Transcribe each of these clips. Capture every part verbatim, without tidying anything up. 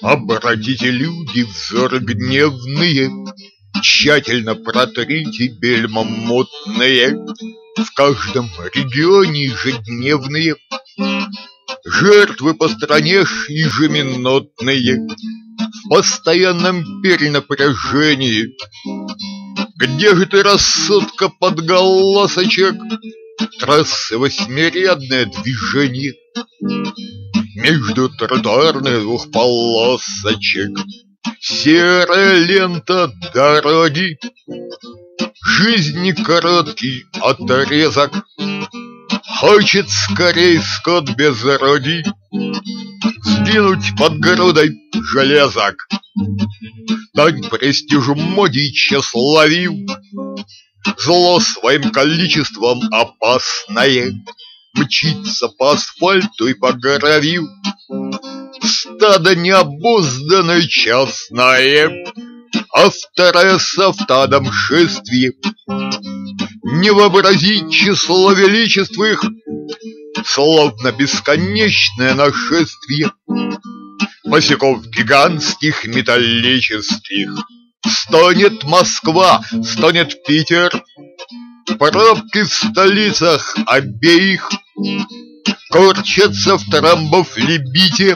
Обратите, люди, взоры гневные, тщательно протрите бельмом мутные. В каждом регионе ежедневные жертвы по стране ежеминутные, в постоянном перенапряжении. Где же ты, рассудка, подголосочек? Трассы восьмирядное движение между тротуарных двухполосочек. Серая лента дороги, жизни короткий отрезок. Хочет скорей скот безродий сдвинуть под грудой железок. Дань престижу моде и тщеславию, зло своим количеством опасное мчится по асфальту и по гравию. Стадо необузданное частное, а вторая с автодом шествие. Не вообразить число величеств их, словно бесконечное нашествие босиков гигантских металлических. Стонет Москва, стонет Питер, пробки в столицах обеих корчатся в трамбов лебите.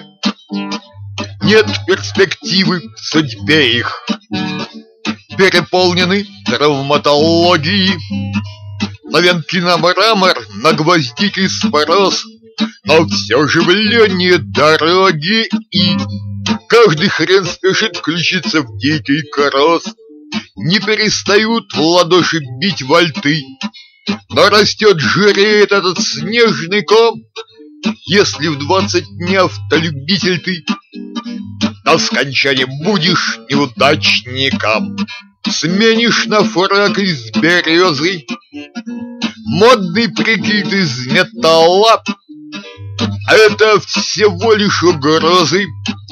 Нет перспективы в судьбе их, переполнены травматологией. На венки, на мрамор, на гвоздики спрос, но все живление дороги, и каждый хрен спешит включиться в дикий кросс. Не перестают в ладоши бить вальты, но растет, жиреет этот снежный ком. Если в двадцать дней автолюбитель ты, до скончания будешь неудачником. Сменишь на фрак из березы модный прикид из металла. Это всего лишь угрозы,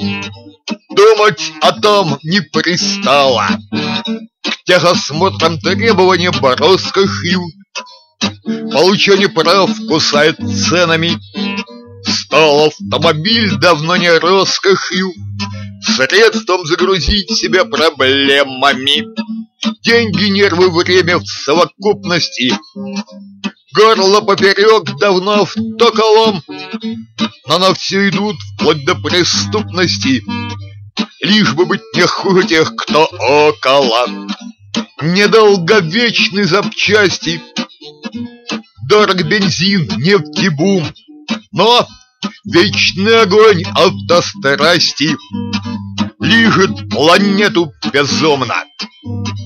думать о том не пристало. К техосмотрам требования бороться шьют, получение прав кусают ценами. Стал автомобиль давно не роскошью, средством загрузить себя проблемами. Деньги, нервы, время в совокупности, горло поперек давно автоколом. Но на все идут вплоть до преступности, лишь бы быть не хуже тех, кто около. Недолговечны запчасти, дорог бензин, нефть и бум, но вечный огонь автострасти лижет планету безумно.